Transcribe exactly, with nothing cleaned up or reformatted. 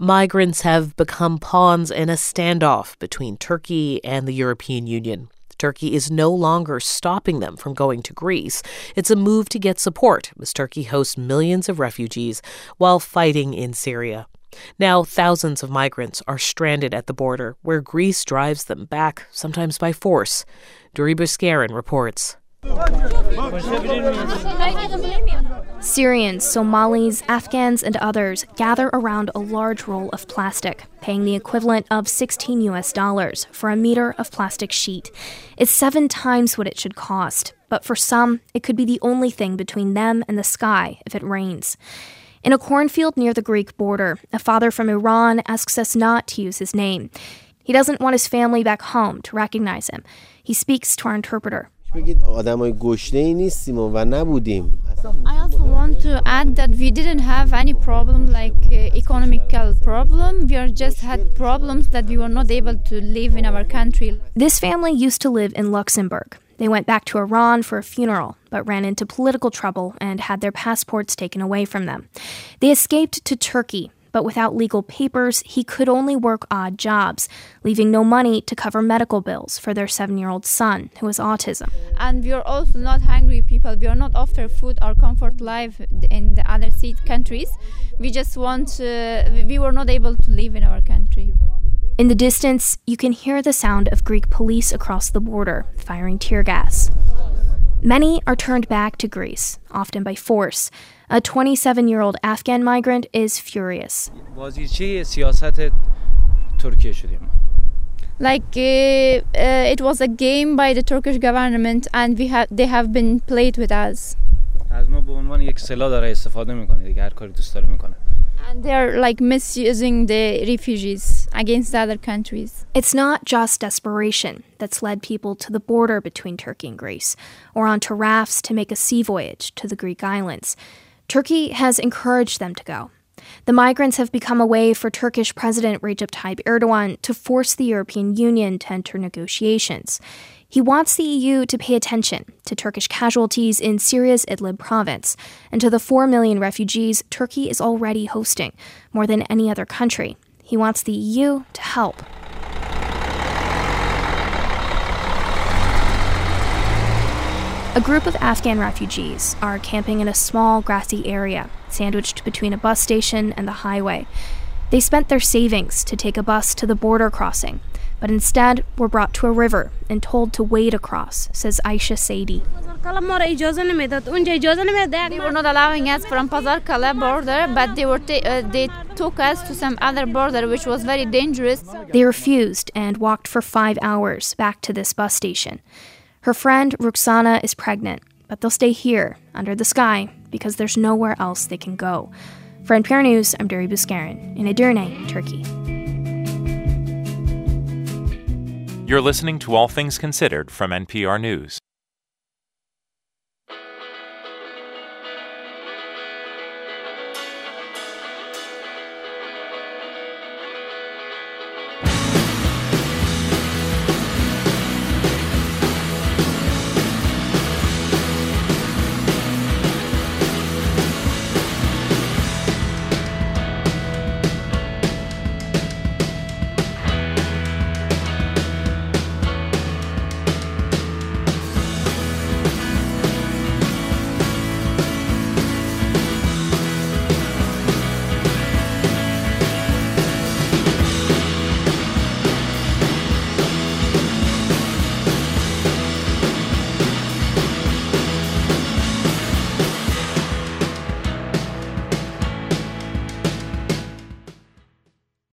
Migrants have become pawns in a standoff between Turkey and the European Union. Turkey is no longer stopping them from going to Greece. It's a move to get support as Turkey hosts millions of refugees while fighting in Syria. Now, thousands of migrants are stranded at the border, where Greece drives them back, sometimes by force. Duri Bouskarin reports. Syrians, Somalis, Afghans, and others gather around a large roll of plastic, paying the equivalent of sixteen U S dollars for a meter of plastic sheet. It's seven times what it should cost, but for some, it could be the only thing between them and the sky if it rains. In a cornfield near the Greek border, a father from Iran asks us not to use his name. He doesn't want his family back home to recognize him. He speaks to our interpreter. I also want to add that we didn't have any problem like uh, economical problem. We are just had problems that we were not able to live in our country. This family used to live in Luxembourg. They went back to Iran for a funeral, but ran into political trouble and had their passports taken away from them. They escaped to Turkey, but without legal papers, he could only work odd jobs, leaving no money to cover medical bills for their seven-year-old son, who has autism. And we are also not hungry people. We are not after food or comfort life in the other countries. We just want, uh, we were not able to live in our country. In the distance, you can hear the sound of Greek police across the border, firing tear gas. Many are turned back to Greece, often by force. A twenty-seven-year-old Afghan migrant is furious. Like, uh, uh, it was a game by the Turkish government, and we have they have been played with us. And they're like misusing the refugees against the other countries. It's not just desperation that's led people to the border between Turkey and Greece, or onto rafts to make a sea voyage to the Greek islands. Turkey has encouraged them to go. The migrants have become a way for Turkish President Recep Tayyip Erdogan to force the European Union to enter negotiations. He wants the E U to pay attention to Turkish casualties in Syria's Idlib province and to the four million refugees Turkey is already hosting, more than any other country. He wants the E U to help. A group of Afghan refugees are camping in a small grassy area, sandwiched between a bus station and the highway. They spent their savings to take a bus to the border crossing, but instead were brought to a river and told to wade across, says Aisha Saidi. They were not allowing us from Pazar Kala border, but they were ta- uh, they took us to some other border, which was very dangerous. They refused and walked for five hours back to this bus station. Her friend Ruxana is pregnant, but they'll stay here, under the sky, because there's nowhere else they can go. For N P R News, I'm Duri Bouskarin in Edirne, Turkey. You're listening to All Things Considered from N P R News.